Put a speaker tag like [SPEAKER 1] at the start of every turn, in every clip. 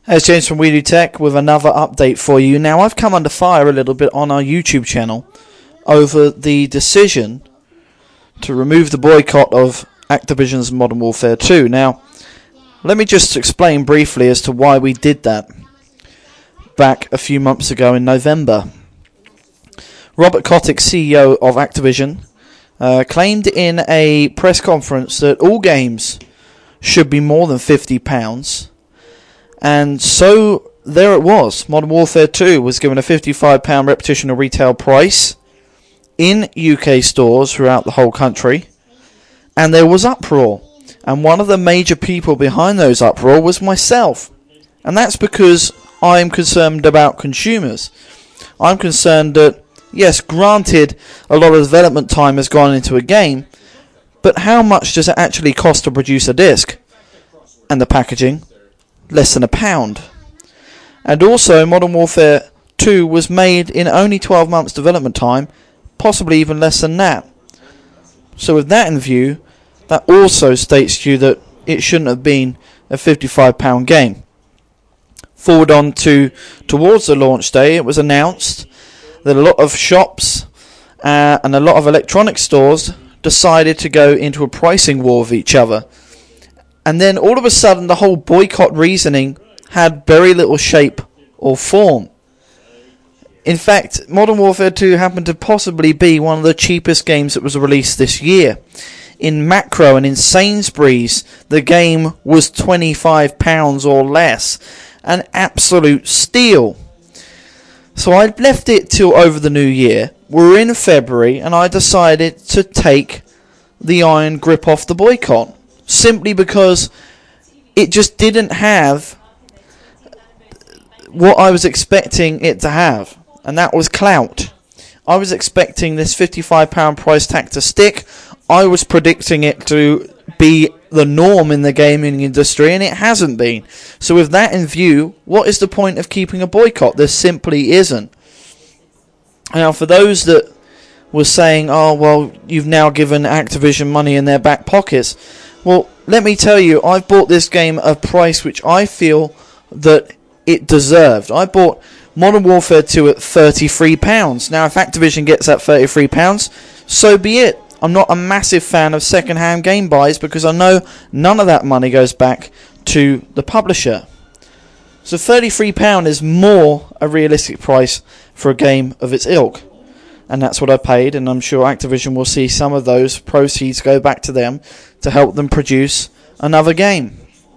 [SPEAKER 1] It's James from We Do Tech with another update for you. Now, I've come under fire a little bit on our YouTube channel over the decision to remove the boycott of Activision's Modern Warfare 2. Now, let me just explain briefly as to why we did that back a few months ago in November. Robert Kotick, CEO of Activision, claimed in a press conference that all games should be more than £50. And so there it was. Modern Warfare 2 was given a £55 repetition retail price in UK stores throughout the whole country. And there was uproar. And one of the major people behind those uproar was myself. And that's because I'm concerned about consumers. I'm concerned that, yes, granted, a lot of development time has gone into a game, but how much does it actually cost to produce a disc? And the packaging? Less than £1. And also, Modern Warfare 2 was made in only 12 months development time, possibly even less than that. So with that in view, that also states to you that it shouldn't have been a £55 game. Forward on towards the launch day, it was announced that a lot of shops and a lot of electronic stores decided to go into a pricing war with each other. And then all of a sudden the whole boycott reasoning had very little shape or form. In fact, Modern Warfare 2 happened to possibly be one of the cheapest games that was released this year. In Macro and in Sainsbury's, the game was £25 or less. An absolute steal. So I left it till over the new year. We're in February and I decided to take the iron grip off the boycott. Simply because it just didn't have what I was expecting it to have. And that was clout. I was expecting this £55 price tag to stick. I was predicting it to be the norm in the gaming industry, and it hasn't been. So with that in view, what is the point of keeping a boycott? There simply isn't. Now, for those that were saying, oh, well, you've now given Activision money in their back pockets. Well, let me tell you, I've bought this game at a price which I feel that it deserved. I bought Modern Warfare 2 at £33. Now, if Activision gets that £33, so be it. I'm not a massive fan of second-hand game buys because I know none of that money goes back to the publisher. So £33 is more a realistic price for a game of its ilk. And that's what I paid, and I'm sure Activision will see some of those proceeds go back to them to help them produce another game.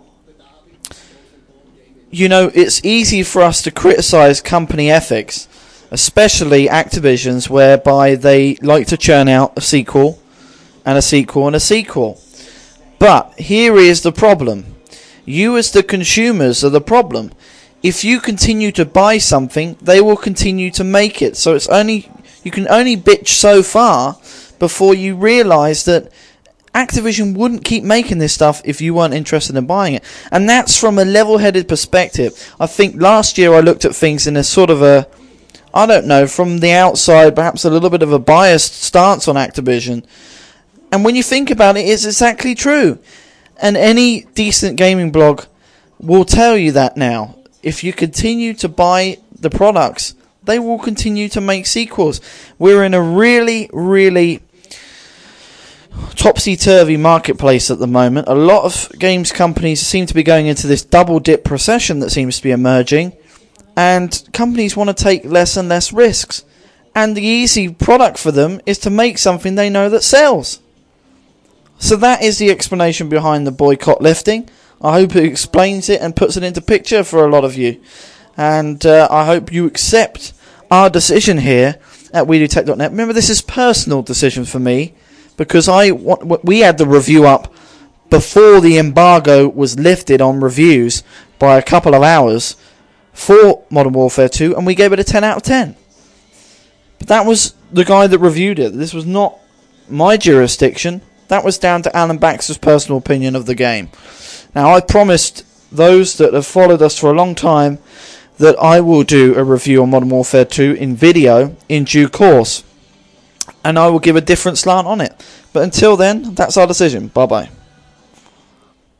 [SPEAKER 1] You know, it's easy for us to criticise company ethics, especially Activision's, whereby they like to churn out a sequel and a sequel and a sequel. But here is the problem. You as the consumers are the problem. If you continue to buy something, they will continue to make it. So you can only bitch so far before you realise that Activision wouldn't keep making this stuff if you weren't interested in buying it. And that's from a level-headed perspective. I think last year I looked at things in a sort of a, I don't know, from the outside, perhaps a little bit of a biased stance on Activision. And when you think about it, it's exactly true. And any decent gaming blog will tell you that now. If you continue to buy the products, they will continue to make sequels. We're in a really, really topsy-turvy marketplace at the moment. A lot of games companies seem to be going into this double-dip recession that seems to be emerging. And companies want to take less and less risks. And the easy product for them is to make something they know that sells. So that is the explanation behind the boycott lifting. I hope it explains it and puts it into picture for a lot of you. And I hope you accept our decision here at WeDoTech.net. Remember, this is a personal decision for me because we had the review up before the embargo was lifted on reviews by a couple of hours for Modern Warfare 2, and we gave it a 10 out of 10. But that was the guy that reviewed it. This was not my jurisdiction. That was down to Alan Baxter's personal opinion of the game. Now, I promised those that have followed us for a long time that I will do a review on Modern Warfare 2 in video in due course. And I will give a different slant on it. But until then, that's our decision. Bye-bye.